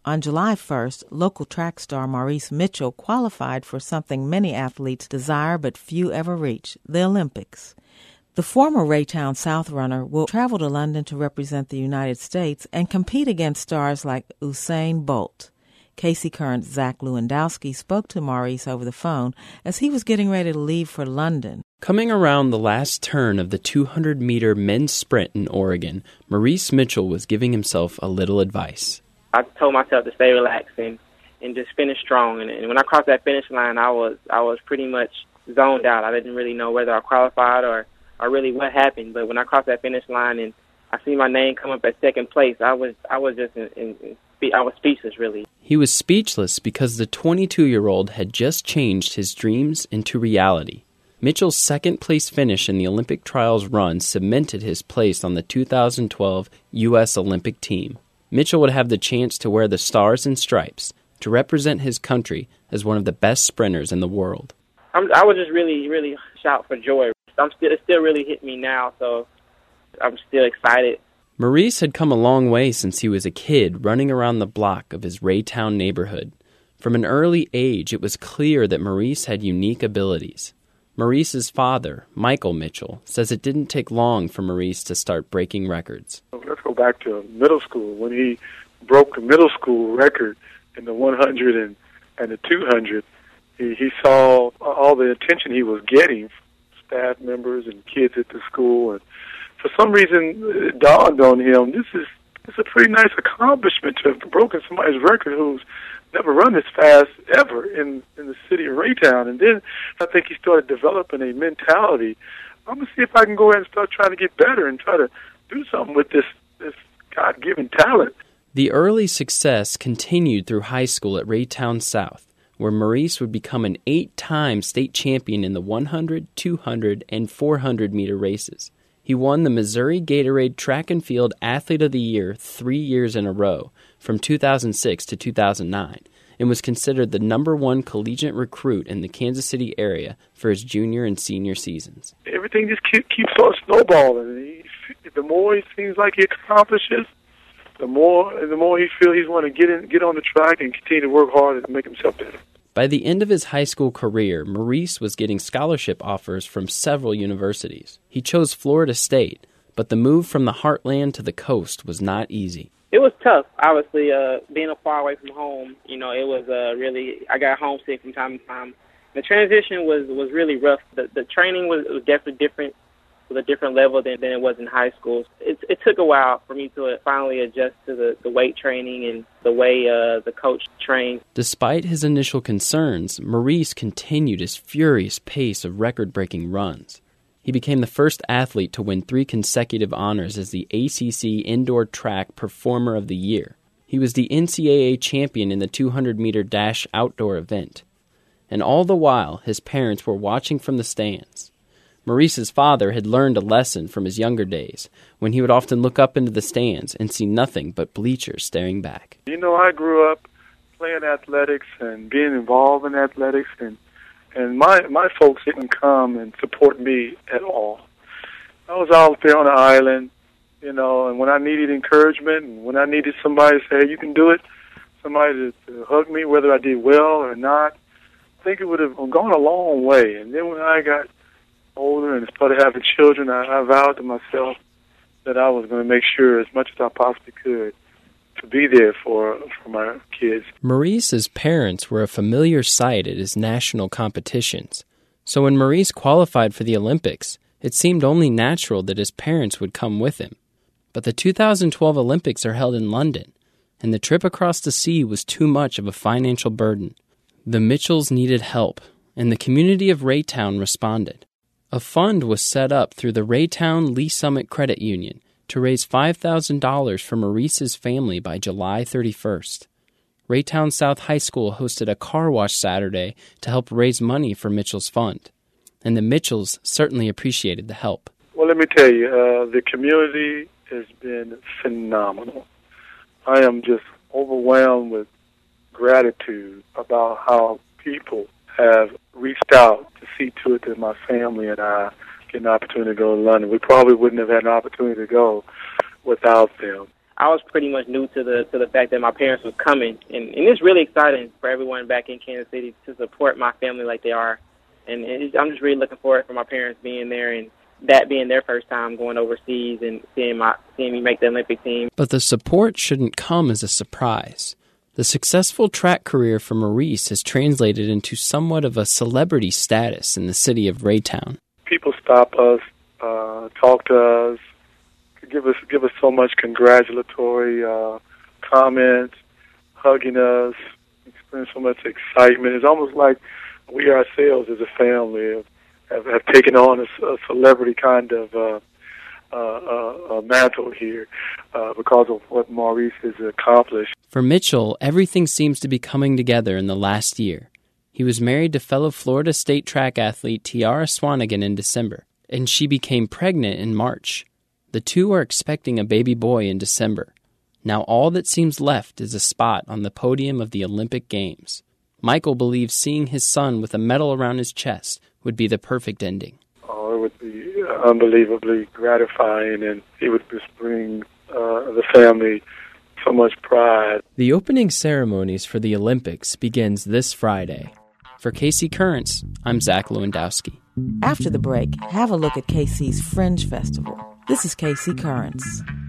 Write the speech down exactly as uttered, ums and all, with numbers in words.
On July first, local track star Maurice Mitchell qualified for something many athletes desire but few ever reach, the Olympics. The former Raytown South runner will travel to London to represent the United States and compete against stars like Usain Bolt. Casey Current's Zach Lewandowski spoke to Maurice over the phone as he was getting ready to leave for London. Coming around the last turn of the two hundred meter men's sprint in Oregon, Maurice Mitchell was giving himself a little advice. I told myself to stay relaxed and, and just finish strong. And, and when I crossed that finish line, I was I was pretty much zoned out. I didn't really know whether I qualified or, or really what happened. But when I crossed that finish line and I see my name come up at second place, I was I was just in, in, in I was speechless, really. He was speechless because the twenty-two-year-old had just changed his dreams into reality. Mitchell's second-place finish in the Olympic trials run cemented his place on the two thousand twelve U S Olympic team. Mitchell would have the chance to wear the stars and stripes to represent his country as one of the best sprinters in the world. I'm, I was just really, really shout for joy. I'm still, it still really hit me now, so I'm still excited. Maurice had come a long way since he was a kid running around the block of his Raytown neighborhood. From an early age, it was clear that Maurice had unique abilities. Maurice's father, Michael Mitchell, says it didn't take long for Maurice to start breaking records. Let's go back to middle school when he broke the middle school record in the one hundred and, and the two hundred. He, he saw all the attention he was getting from staff members and kids at the school, and for some reason, it dawned on him, this is, this is a pretty nice accomplishment to have broken somebody's record who's never run this fast ever in, in the city of Raytown. And then I think he started developing a mentality. I'm going to see if I can go ahead and start trying to get better and try to do something with this, this God-given talent. The early success continued through high school at Raytown South, where Maurice would become an eight-time state champion in the one hundred, two hundred, and four hundred meter races. He won the Missouri Gatorade Track and Field Athlete of the Year three years in a row, from two thousand six to two thousand nine, and was considered the number one collegiate recruit in the Kansas City area for his junior and senior seasons. Everything just keep, keeps on snowballing. He, the more he seems like he accomplishes, the more the more he feels he's want to get in, get on the track and continue to work hard and make himself better. By the end of his high school career, Maurice was getting scholarship offers from several universities. He chose Florida State, but the move from the heartland to the coast was not easy. It was tough, obviously, uh, being far away from home. You know, it was uh, really, I got homesick from time to time. The transition was, was really rough. The, the training was, was definitely different, with a different level than, than it was in high school. It, it took a while for me to finally adjust to the, the weight training and the way uh, the coach trained. Despite his initial concerns, Maurice continued his furious pace of record-breaking runs. He became the first athlete to win three consecutive honors as the A C C Indoor Track Performer of the Year. He was the N C double A champion in the two hundred meter dash outdoor event. And all the while, his parents were watching from the stands. Maurice's father had learned a lesson from his younger days, when he would often look up into the stands and see nothing but bleachers staring back. You know, I grew up playing athletics and being involved in athletics, and and my, my folks didn't come and support me at all. I was out there on the island, you know, and when I needed encouragement and when I needed somebody to say, hey, you can do it, somebody to, to hug me, whether I did well or not, I think it would have gone a long way. And then when I got older and started having children, I, I vowed to myself that I was going to make sure as much as I possibly could to be there for for my kids. Maurice's parents were a familiar sight at his national competitions, so when Maurice qualified for the Olympics, it seemed only natural that his parents would come with him. But the two thousand twelve Olympics are held in London, and the trip across the sea was too much of a financial burden. The Mitchells needed help, and the community of Raytown responded. A fund was set up through the Raytown Lee Summit Credit Union to raise five thousand dollars for Maurice's family by July thirty-first. Raytown South High School hosted a car wash Saturday to help raise money for Mitchell's fund, and the Mitchells certainly appreciated the help. Well, let me tell you, uh, the community has been phenomenal. I am just overwhelmed with gratitude about how people have reached out to see to it that my family and I get an opportunity to go to London. We probably wouldn't have had an opportunity to go without them. I was pretty much new to the to the fact that my parents was coming, and, and it's really exciting for everyone back in Kansas City to support my family like they are, and it's, I'm just really looking forward for my parents being there and that being their first time going overseas and seeing my seeing me make the Olympic team. But the support shouldn't come as a surprise. The successful track career for Maurice has translated into somewhat of a celebrity status in the city of Raytown. People stop us, uh, talk to us, give us give us so much congratulatory uh, comments, hugging us, experience so much excitement. It's almost like we ourselves as a family have, have, have taken on a, a celebrity kind of uh, uh, uh, mantle here uh, because of what Maurice has accomplished. For Mitchell, everything seems to be coming together in the last year. He was married to fellow Florida State track athlete Tiara Swanigan in December, and she became pregnant in March. The two are expecting a baby boy in December. Now all that seems left is a spot on the podium of the Olympic Games. Michael believes seeing his son with a medal around his chest would be the perfect ending. Oh, it would be unbelievably gratifying, and it would just bring uh, the family so much pride. The opening ceremonies for the Olympics begins this Friday. For K C Currents, I'm Zach Lewandowski. After the break, have a look at K C's Fringe Festival. This is K C Currents.